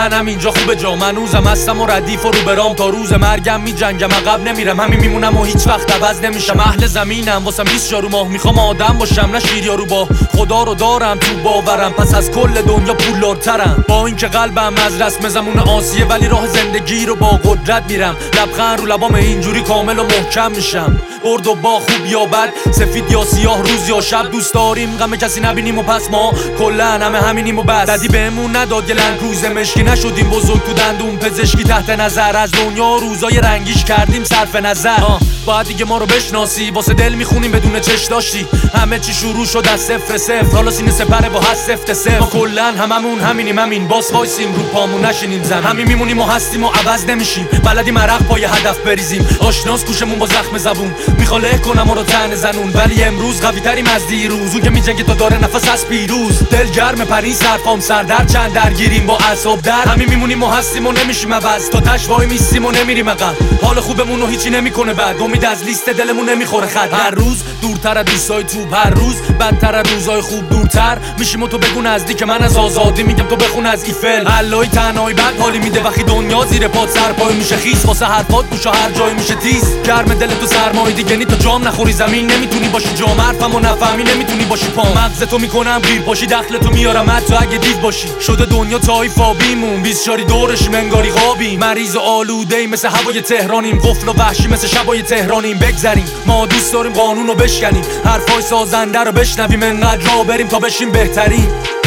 هم اینجا خوبه جا، من روزم هستم و ردیف و رو برام، تا روز مرگم میجنگم عقب نمیرم، همین میمونم و هیچ وقت عوض نمیشم. اهل زمینم واسم 20 یارو ماه، میخوام آدم باشم نه شیر یارو با، خدا رو دارم تو باورم پس از کل دنیا پولدارترم. با اینکه قلبم از رسم زمون آسیه ولی راه زندگی رو با قدرت میرم، لبخند رو لبام اینجوری کامل و محکم میشم. برد و با خوب یا بد، سفید یا سیاه، روز یا شب، دوست داریم غم کسی نبینیم و پس ما کلن همه همینیم و بس. ددی بهمون نداد گلن روز مشکی، نشدیم بزرگ تو دندون پزشکی، تحت نظر از دنیا روزای رنگیش کردیم صرف نظر. باید دیگه ما رو بشناسی، واسه دل میخونیم بدون چش داشتی، همه چی شروع شد از صفر صفر، حالا سینه سپره با هست سفت صفر. ما کلن هممون همینیم، همین باس وایسیم رو پامون نشینیم زمین، همین میمونیم و هستیم و عوض نمیشیم، بلدیم عرق پای هدف بریزیم، آشناس گوشمون با زخم زبون، میخواد کنم ما رو تن زنون، ولی امروز قوی تریم از دیروز، اون که میجنگه تا داره نفس از پیروز. دل گرم پری سرفام سردر چند درگیریم با اعصاب در، همین میمونیم و هستیم و نمیشیم عوض، تا تش وای میستیم و نمیریم عقب، حال خوبمون رو هیچی نمیکنه بعد، امید از لیست دلمون نمیخوره خط، هر روز دورتر از دوستای توپ، هر روز بدتر از روزای خوب دورتر میشیم و تو بگو نزدیک من از آزادی، میگم تو بخون از ایفل، علای تنهایی بعد حالی میده وقتی دنیا زیر پات سرپای میشه خیس، واسه حرفات گوشا هر جای میشه تیز، گرم دل تو سرمای دیگه نی، تو جام نخوری زمین نمیتونی باشی جام، حرفمو نفهمی نمیتونی باشی پام، مغز تو میکنم گیر پاشی، دخل تو میارم حتی اگه دید باشی، شده دنیا تایف آبیمون 20 شاری دورش منگاری قابی، مریض و آلوده مثل هوای تهرانیم، قفل و وحشی مثل شبای تهرانیم، بگذریم ما دوست داریم قانون رو بشکنیم، حرفای سازنده رو بشنویم، انقدر راه بریم تا بشیم بهترین،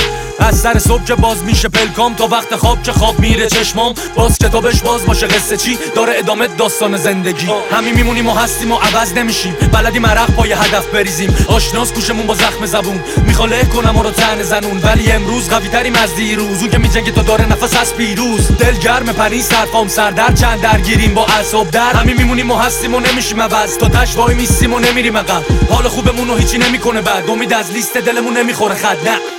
از سر صبح که باز میشه پلکام تا وقت خواب که خواب میره چشمام، باز کتابش باز باشه قصه چی داره ادامه داستان زندگی، همین میمونیم و هستیم و عوض نمیشیم، بلدیم عرق پای هدف بریزیم، آشناس گوشمون با زخم زبون، میخواد کنم ما رو تن زنون، ولی امروز قوی تریم از دیروز، اون که میجنگه تا داره نفس از پیروز. دل گرم پری سرفام سردر چند درگیریم با اعصاب در، همین میمونیم و هستیم و نمیشیم عوض، تا تش وای میستیم و نمیریم عقب، حال خوبمون رو هیچی نمیکنه بعد، امید از لیست دلمون نمیخوره خط نه.